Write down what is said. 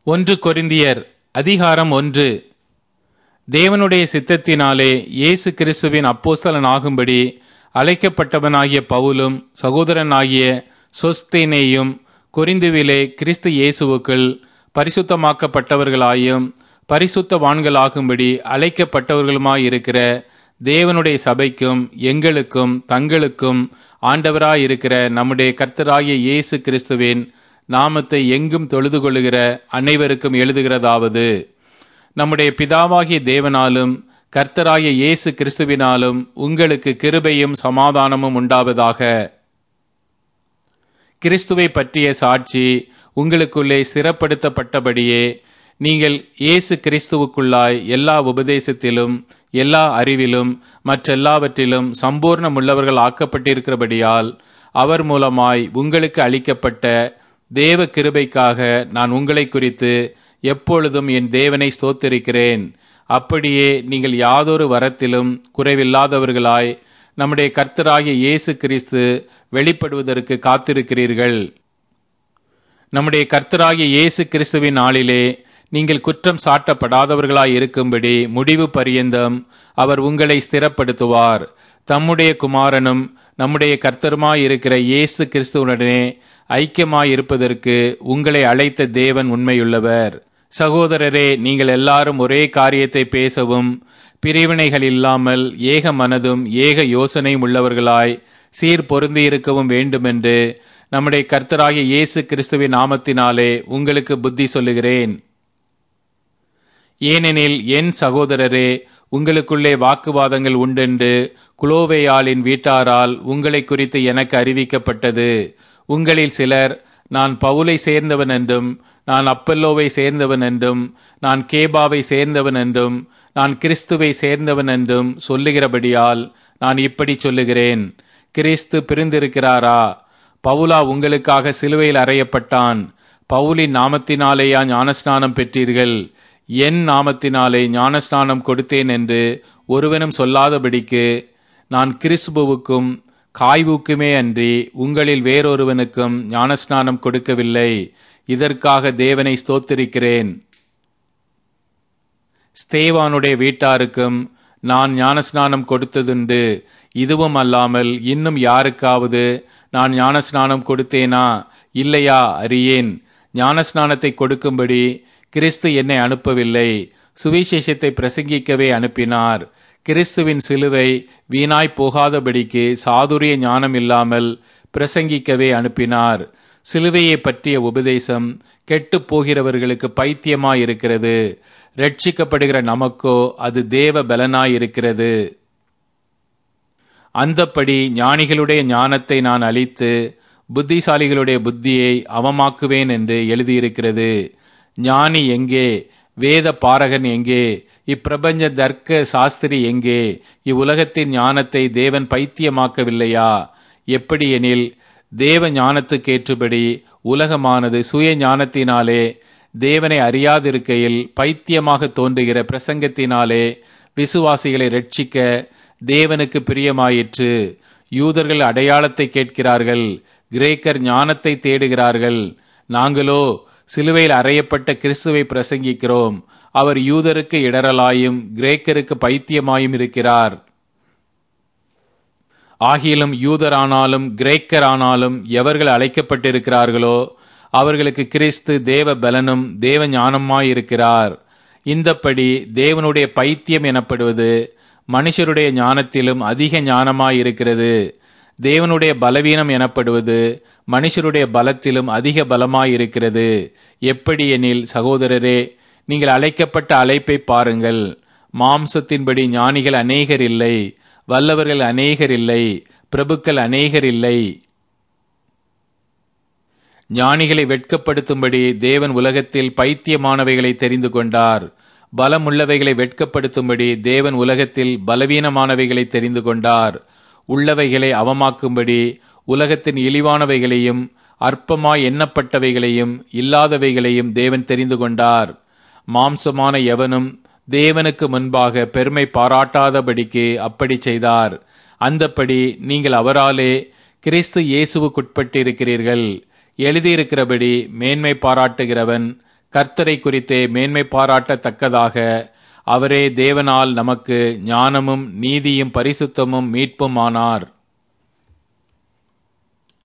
ஒன்று கொரிந்தியர் அதிகாரம் 1. தேவனுடைய சித்தத்தினாலே இயேசு கிறிஸ்துவின் அப்போஸ்தலன் ஆகும்படி அழைக்கப்பட்டவனாகிய பவுலும் சகோதரனாகிய சொஸ்தேனேயும் கொரிந்துவிலே கிறிஸ்து இயேசுவுக்குள் பரிசுத்தமாக்கப்பட்டவர்களாயும் பரிசுத்தவான்களாகும்படி அழைக்கப்பட்டவர்களுமாயிருக்கிற தேவனுடைய சபைக்கும் எங்களுக்கும் தங்களுக்கும் ஆண்டவராயிருக்கிற நம்முடைய கர்த்தராகிய இயேசு கிறிஸ்துவின் நாமத்தை எங்கும் தொழுது கொள்ளுகிற அனைவருக்கும் எழுதுகிறதாவது, நம்முடைய பிதாவாகிய தேவனாலும் கர்த்தராகிய இயேசு கிறிஸ்துவினாலும் உங்களுக்கு கிருபையும் சமாதானமும் உண்டாவதாக. கிறிஸ்துவை பற்றிய சாட்சி உங்களுக்குள்ளே ஸ்திரப்படுத்தப்பட்டபடியே நீங்கள் இயேசு கிறிஸ்துவுக்குள்ளாய் எல்லா உபதேசத்திலும் எல்லா அறிவிலும் மற்றெல்லாவற்றிலும் சம்பூர்ணமுள்ளவர்கள் ஆக்கப்பட்டிருக்கிறபடியால் அவர் மூலமாய் உங்களுக்கு அளிக்கப்பட்ட தேவ கிருபைக்காக நான் உங்களை குறித்து எப்பொழுதும் என் தேவனை ஸ்தோத்திரிக்கிறேன். அப்படியே நீங்கள் யாதொரு வரத்திலும் குறைவில்லாதவர்களாய் நம்முடைய கர்த்தராகிய இயேசு கிறிஸ்து வெளிப்படுவதற்கு காத்திருக்கிறீர்கள். நம்முடைய கர்த்தராகிய இயேசு கிறிஸ்துவின் நாளிலே நீங்கள் குற்றம் சாட்டப்படாதவர்களாய் இருக்கும்படி முடிவு பரியந்தம் அவர் உங்களை ஸ்திரப்படுத்துவார். தம்முடைய குமாரனும் நம்முடைய கர்த்தருமாயிருக்கிற இயேசு கிறிஸ்துவுடனே ஐக்கியமாயிருப்பதற்கு உங்களை அழைத்த தேவன் உண்மையுள்ளவர். சகோதரரே, நீங்கள் எல்லாரும் ஒரே காரியத்தை பேசவும் பிரிவினைகள் இல்லாமல் ஏக மனதும் ஏக யோசனையும் உள்ளவர்களாய் சீர் பொருந்தியிருக்கவும் வேண்டுமென்று நம்முடைய கர்த்தராகிய இயேசு கிறிஸ்துவின் நாமத்தினாலே உங்களுக்கு புத்தி சொல்லுகிறேன். ஏனெனில் என் சகோதரரே, உங்களுக்குள்ளே வாக்குவாதங்கள் உண்டென்று குலோவேயாளின் வீட்டாரால் உங்களை குறித்து எனக்கு அறிவிக்கப்பட்டது. உங்களில் சிலர் நான் பவுலை சேர்ந்தவன் என்றும் நான் அப்பல்லோவை சேர்ந்தவன் என்றும் நான் கேபாவை சேர்ந்தவன் என்றும் நான் கிறிஸ்துவை சேர்ந்தவன் என்றும் சொல்லுகிறபடியால் நான் இப்படி சொல்லுகிறேன். கிறிஸ்து பிரிந்திருக்கிறாரா? பவுலா உங்களுக்காக சிலுவையில் அறையப்பட்டான். பவுலின் நாமத்தினாலேயா ஞானஸ்நானம் பெற்றீர்கள்? என் நாமத்தினாலே ஞானஸ்நானம் கொடுத்தேன் என்று ஒருவனும் சொல்லாதபடிக்கு நான் கிறிஸ்புவுக்கும் காய்வுக்குமே அன்றி உங்களில் வேறொருவனுக்கும் ஞானஸ்நானம் கொடுக்கவில்லை. இதற்காக தேவனை ஸ்தோத்திரிக்கிறேன். ஸ்தேவானுடைய வீட்டாருக்கும் நான் ஞானஸ்நானம் கொடுத்ததுண்டு. இதுவும் அல்லாமல் இன்னும் யாருக்காவது நான் ஞானஸ்நானம் கொடுத்தேனா இல்லையா அறியேன். ஞானஸ்நானத்தை கொடுக்கும்படி கிறிஸ்து என்னை அனுப்பவில்லை, சுவிசேஷத்தை பிரசங்கிக்கவே அனுப்பினார். கிறிஸ்துவின் சிலுவை வீணாய் போகாதபடிக்கு சாதுரிய ஞானம் இல்லாமல் பிரசங்கிக்கவே அனுப்பினார். சிலுவையை பற்றிய உபதேசம் கெட்டு போகிறவர்களுக்கு பைத்தியமாயிருக்கிறது, ரட்சிக்கப்படுகிற நமக்கோ அது தேவ பலனாயிருக்கிறது. அந்தப்படி ஞானிகளுடைய ஞானத்தை நான் அழித்து புத்திசாலிகளுடைய புத்தியை அவமாக்குவேன் என்று எழுதியிருக்கிறது. ஞானி எங்கே? வேத பாரகன் எங்கே? இப்பிரபஞ்ச தர்க்க சாஸ்திரி எங்கே? இவ்வுலகத்தின் ஞானத்தை தேவன் பைத்தியமாக்கவில்லையா? எப்படி எனில், தேவ ஞானத்துக்கேற்றபடி உலகமானது சுய ஞானத்தினாலே தேவனை அறியாதிருக்கையில் பைத்தியமாக தோன்றுகிற பிரசங்கத்தினாலே விசுவாசிகளை ரட்சிக்க தேவனுக்கு பிரியமாயிற்று. யூதர்கள் அடையாளத்தை கேட்கிறார்கள், கிரேக்கர் ஞானத்தை தேடுகிறார்கள். நாங்களோ சிலுவையில் அறையப்பட்ட கிறிஸ்துவை பிரசங்கிக்கிறோம். அவர் யூதருக்கு இடரலாயும் கிரேக்கருக்கு பைத்தியமாயும் இருக்கிறார். ஆகிலும் யூதரானாலும் கிரேக்கரானாலும் எவர்கள் அழைக்கப்பட்டிருக்கிறார்களோ அவர்களுக்கு கிறிஸ்து தேவ பலனும் தேவ ஞானமாயிருக்கிறார். இந்தப்படி தேவனுடைய பைத்தியம் எனப்படுவது மனுஷருடைய ஞானத்திலும் அதிக ஞானமாயிருக்கிறது. தேவனுடைய பலவீனம் எனப்படுவது மனுஷருடைய பலத்திலும் அதிக பலமாயிருக்கிறது. எப்படி எனில், சகோதரரே, நீங்கள் அழைக்கப்பட்ட அழைப்பை பாருங்கள். மாம்சத்தின்படி ஞானிகள் அநேகர் இல்லை, வல்லவர்கள் அநேகர் இல்லை, பிரபுக்கள் அநேகர் இல்லை. ஞானிகளை வெட்கப்படுத்தும்படி தேவன் உலகத்தில் பைத்தியமானவைகளை தெரிந்து கொண்டார். பலமுள்ளவைகளை வெட்கப்படுத்தும்படி தேவன் உலகத்தில் பலவீனமானவைகளை தெரிந்து கொண்டார். உள்ளவைகளை அவமாக்கும்படி உலகத்தின் இழிவானவைகளையும் அற்பமாய் எண்ணப்பட்டவைகளையும் இல்லாதவைகளையும் தேவன் தெரிந்து கொண்டார். மாம்சமான எவனும் தேவனுக்கு முன்பாக பெருமை பாராட்டாதபடிக்கு அப்படி செய்தார். அந்தப்படி நீங்கள் அவராலே கிறிஸ்து இயேசுவுக்குட்பட்டிருக்கிறீர்கள். எழுதியிருக்கிறபடி மேன்மை பாராட்டுகிறவன் கர்த்தரை குறித்தே மேன்மை பாராட்டத்தக்கதாக அவரே தேவனால் நமக்கு ஞானமும் நீதியும் பரிசுத்தமும் மீட்பும் ஆனார்.